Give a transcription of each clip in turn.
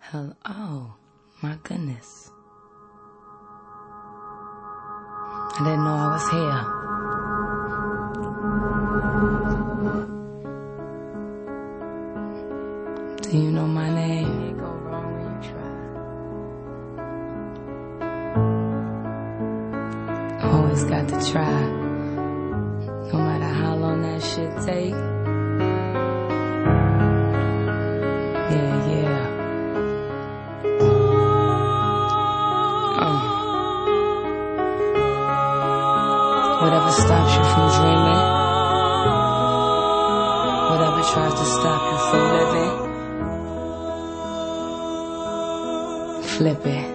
Hello. Oh, my goodness. I didn't know I was here. Do you know my name? Can't go wrong when you try. Always got to try. No matter how long that shit take. Yeah. Whatever stops you from dreaming, whatever tries to stop you from living, flip it.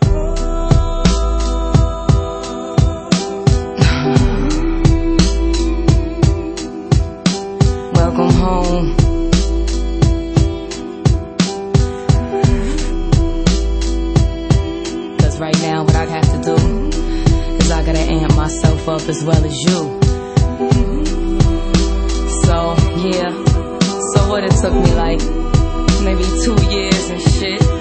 Welcome home. Cause right now what I have to do is I gotta amp myself up as well as you. So, yeah. So what, it took me like maybe 2 years and shit